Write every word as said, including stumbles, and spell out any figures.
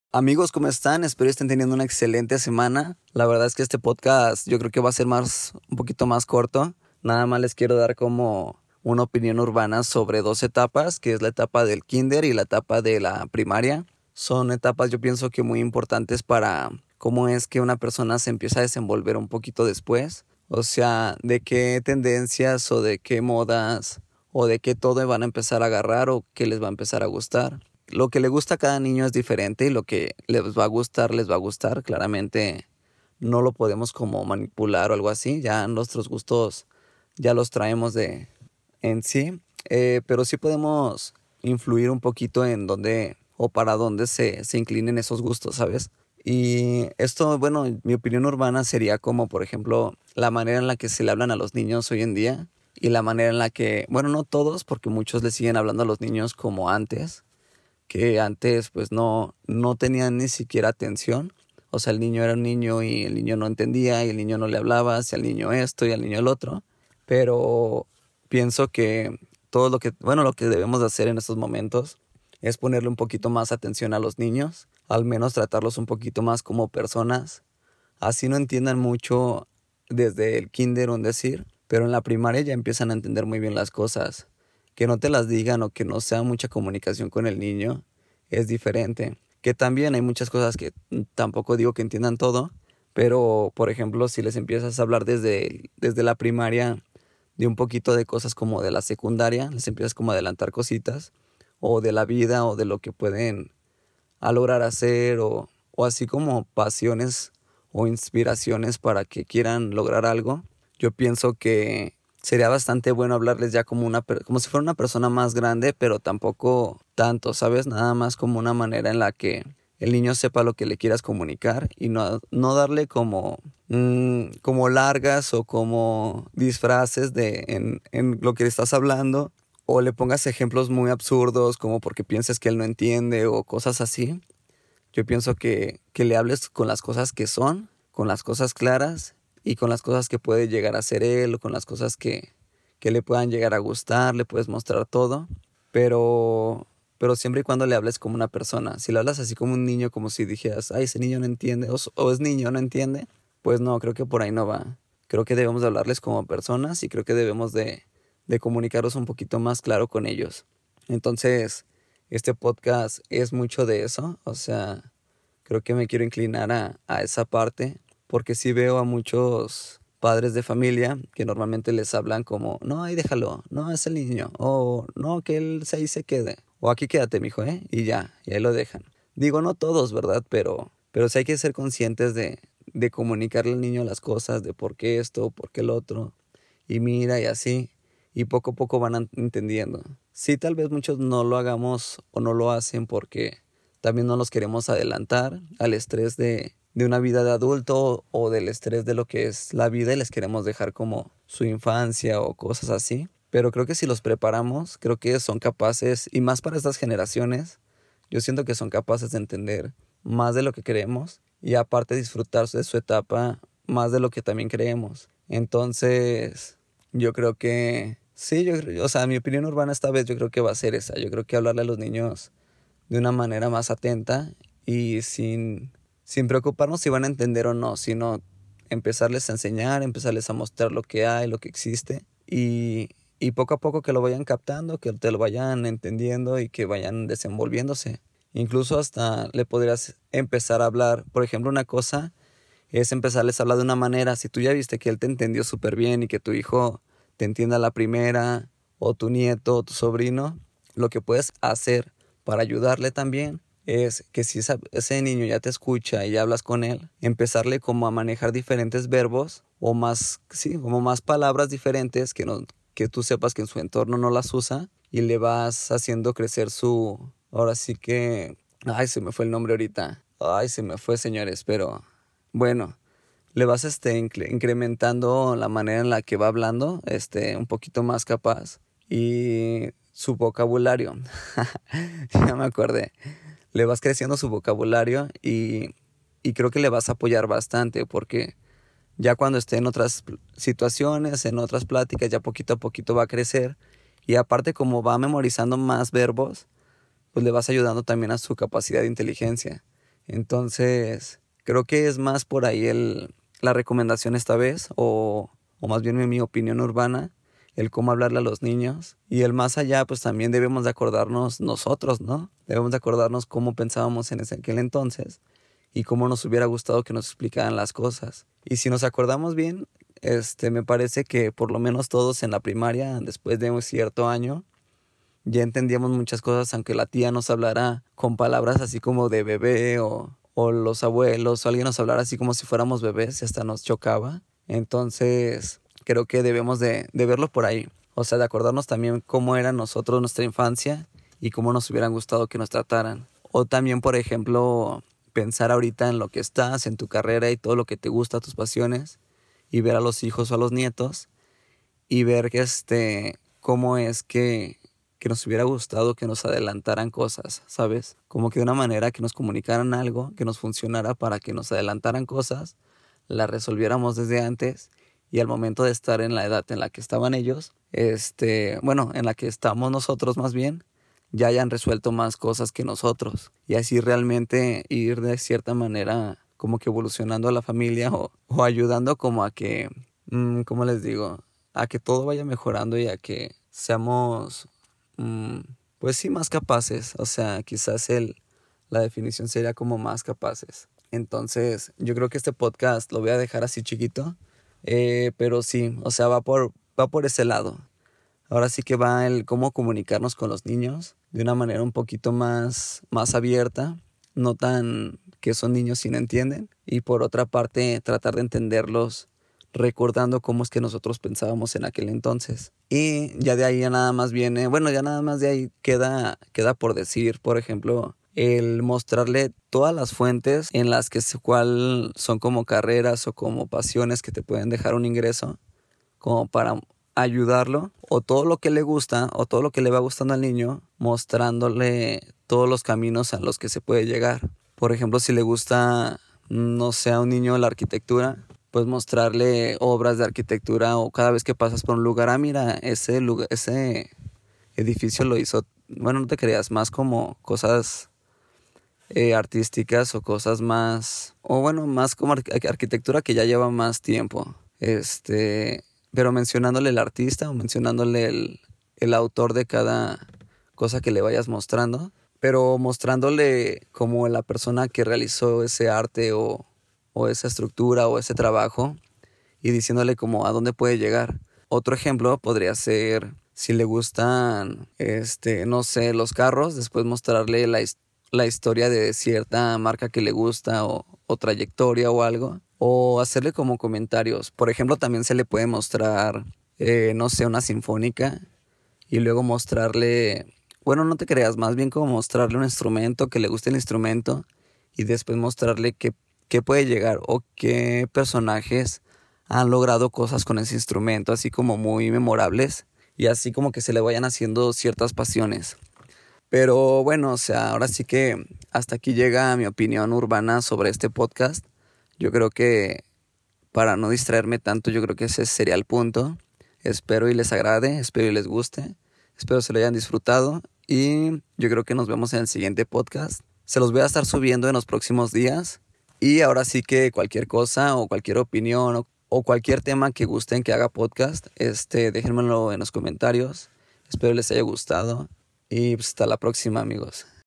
Amigos, ¿cómo están? Espero estén teniendo una excelente semana. La verdad es que este podcast yo creo que va a ser más, un poquito más corto. Nada más les quiero dar como una opinión urbana sobre dos etapas, que es la etapa del kinder y la etapa de la primaria. Son etapas yo pienso que muy importantes para cómo es que una persona se empieza a desenvolver un poquito después. O sea, de qué tendencias o de qué modas o de qué todo van a empezar a agarrar o qué les va a empezar a gustar. Lo que le gusta a cada niño es diferente y lo que les va a gustar, les va a gustar. Claramente no lo podemos como manipular o algo así. Ya nuestros gustos ya los traemos de en sí. Eh, pero sí podemos influir un poquito en dónde o para dónde se, se inclinen esos gustos, ¿sabes? Y esto, bueno, mi opinión urbana sería como, por ejemplo, la manera en la que se le hablan a los niños hoy en día y la manera en la que, bueno, no todos, porque muchos le siguen hablando a los niños como antes, que antes pues no, no tenían ni siquiera atención. O sea, el niño era un niño y el niño no entendía y el niño no le hablaba, hacia el niño esto y al niño el otro. Pero pienso que todo lo que, bueno, lo que debemos de hacer en estos momentos es ponerle un poquito más atención a los niños, al menos tratarlos un poquito más como personas. Así no entiendan mucho desde el kinder, un decir, pero en la primaria ya empiezan a entender muy bien las cosas. Que no te las digan o que no sea mucha comunicación con el niño es diferente. Que también hay muchas cosas que tampoco digo que entiendan todo, pero por ejemplo, si les empiezas a hablar desde, desde la primaria de un poquito de cosas como de la secundaria, les empiezas como a adelantar cositas, o de la vida, o de lo que pueden a lograr hacer, o, o así como pasiones o inspiraciones para que quieran lograr algo. Yo pienso que sería bastante bueno hablarles ya como una per- como si fuera una persona más grande, pero tampoco tanto, ¿sabes? Nada más como una manera en la que el niño sepa lo que le quieras comunicar y no, no darle como, mm, como largas o como disfraces de en, en lo que le estás hablando, o le pongas ejemplos muy absurdos como porque pienses que él no entiende o cosas así. Yo pienso que, que le hables con las cosas que son, con las cosas claras y con las cosas que puede llegar a ser él o con las cosas que, que le puedan llegar a gustar, le puedes mostrar todo, pero, pero siempre y cuando le hables como una persona. Si le hablas así como un niño, como si dijeras, ay, ese niño no entiende, o, s- o es niño, no entiende, pues no, creo que por ahí no va. Creo que debemos de hablarles como personas y creo que debemos de, de comunicarnos un poquito más claro con ellos. Entonces, este podcast es mucho de eso, o sea, creo que me quiero inclinar a, a esa parte, porque sí veo a muchos padres de familia que normalmente les hablan como, no, ahí déjalo, no, es el niño, o no, que él se ahí se quede, o aquí quédate, mijo, ¿eh? Y ya, y ahí lo dejan. Digo, no todos, ¿verdad? Pero, pero sí hay que ser conscientes de, de comunicarle al niño las cosas, de por qué esto, por qué el otro, y mira y así, y poco a poco van an- entendiendo. Sí, tal vez muchos no lo hagamos o no lo hacen porque también no nos queremos adelantar al estrés de, de una vida de adulto o del estrés de lo que es la vida y les queremos dejar como su infancia o cosas así. Pero creo que si los preparamos, creo que son capaces, y más para estas generaciones, yo siento que son capaces de entender más de lo que creemos y aparte disfrutar de su etapa más de lo que también creemos. Entonces, yo creo que sí, yo, creo- o sea, mi opinión urbana esta vez yo creo que va a ser esa. Yo creo que hablarle a los niños de una manera más atenta y sin, sin preocuparnos si van a entender o no, sino empezarles a enseñar, empezarles a mostrar lo que hay, lo que existe y, y poco a poco que lo vayan captando, que te lo vayan entendiendo y que vayan desenvolviéndose. Incluso hasta le podrías empezar a hablar, por ejemplo, una cosa es empezarles a hablar de una manera, si tú ya viste que él te entendió súper bien y que tu hijo te entienda a la primera, o tu nieto, o tu sobrino, lo que puedes hacer para ayudarle también es que si esa- ese niño ya te escucha y ya hablas con él, empezarle como a manejar diferentes verbos o más, sí, como más palabras diferentes que, no, que tú sepas que en su entorno no las usa y le vas haciendo crecer su, ahora sí que, ay, se me fue el nombre ahorita, ay, se me fue señores, pero bueno, le vas este, incre- incrementando la manera en la que va hablando, este, un poquito más capaz y su vocabulario. Ya me acordé. Le vas creciendo su vocabulario y, y creo que le vas a apoyar bastante porque ya cuando esté en otras pl- situaciones, en otras pláticas, ya poquito a poquito va a crecer y aparte como va memorizando más verbos, pues le vas ayudando también a su capacidad de inteligencia. Entonces, creo que es más por ahí el, la recomendación esta vez, o, o más bien mi opinión urbana, el cómo hablarle a los niños. Y el más allá, pues también debemos de acordarnos nosotros, ¿no? Debemos de acordarnos cómo pensábamos en ese, aquel entonces y cómo nos hubiera gustado que nos explicaran las cosas. Y si nos acordamos bien, este, me parece que por lo menos todos en la primaria, después de un cierto año, ya entendíamos muchas cosas, aunque la tía nos hablara con palabras así como de bebé o, o los abuelos o alguien nos hablara así como si fuéramos bebés y hasta nos chocaba. Entonces creo que debemos de, de verlo por ahí. O sea, de acordarnos también cómo era nosotros nuestra infancia y cómo nos hubieran gustado que nos trataran. O también, por ejemplo, pensar ahorita en lo que estás, en tu carrera y todo lo que te gusta, tus pasiones, y ver a los hijos o a los nietos y ver que este, cómo es que, que nos hubiera gustado que nos adelantaran cosas, ¿sabes? Como que de una manera que nos comunicaran algo, que nos funcionara para que nos adelantaran cosas, las resolviéramos desde antes y al momento de estar en la edad en la que estaban ellos, este, bueno, en la que estamos nosotros más bien, ya hayan resuelto más cosas que nosotros y así realmente ir de cierta manera como que evolucionando a la familia o, o ayudando como a que, mmm, ¿cómo les digo? A que todo vaya mejorando y a que seamos, mmm, pues sí, más capaces. O sea, quizás el, la definición sería como más capaces. Entonces, yo creo que este podcast lo voy a dejar así chiquito, eh, pero sí, o sea, va por, va por ese lado. Ahora sí que va el cómo comunicarnos con los niños de una manera un poquito más, más abierta, no tan que son niños y no entienden. Y por otra parte, tratar de entenderlos recordando cómo es que nosotros pensábamos en aquel entonces. Y ya de ahí ya nada más viene, bueno, ya nada más de ahí queda, queda por decir, por ejemplo, el mostrarle todas las fuentes en las que se, cual son como carreras o como pasiones que te pueden dejar un ingreso, como para ayudarlo, o todo lo que le gusta, o todo lo que le va gustando al niño, mostrándole todos los caminos a los que se puede llegar. Por ejemplo, si le gusta, no sé, a un niño la arquitectura, pues mostrarle obras de arquitectura, o cada vez que pasas por un lugar, ah, mira, ese lugar, ese edificio lo hizo, bueno, no te creas, más como cosas eh, artísticas o cosas más, o bueno, más como ar- arquitectura que ya lleva más tiempo. Este, pero mencionándole el artista o mencionándole el, el autor de cada cosa que le vayas mostrando, pero mostrándole como la persona que realizó ese arte o, o esa estructura o ese trabajo y diciéndole como a dónde puede llegar. Otro ejemplo podría ser si le gustan, este, no sé, los carros, después mostrarle la, his- la historia de cierta marca que le gusta o, o trayectoria o algo. O hacerle como comentarios. Por ejemplo, también se le puede mostrar, eh, no sé, una sinfónica y luego mostrarle, bueno, no te creas, más bien como mostrarle un instrumento, que le guste el instrumento y después mostrarle qué, qué puede llegar o qué personajes han logrado cosas con ese instrumento, así como muy memorables y así como que se le vayan haciendo ciertas pasiones. Pero bueno, o sea, ahora sí que hasta aquí llega mi opinión urbana sobre este podcast. Yo creo que para no distraerme tanto, yo creo que ese sería el punto. Espero y les agrade, espero y les guste, espero se lo hayan disfrutado y yo creo que nos vemos en el siguiente podcast. Se los voy a estar subiendo en los próximos días y ahora sí que cualquier cosa o cualquier opinión o, o cualquier tema que gusten que haga podcast, este, déjenmelo en los comentarios. Espero les haya gustado y pues hasta la próxima, amigos.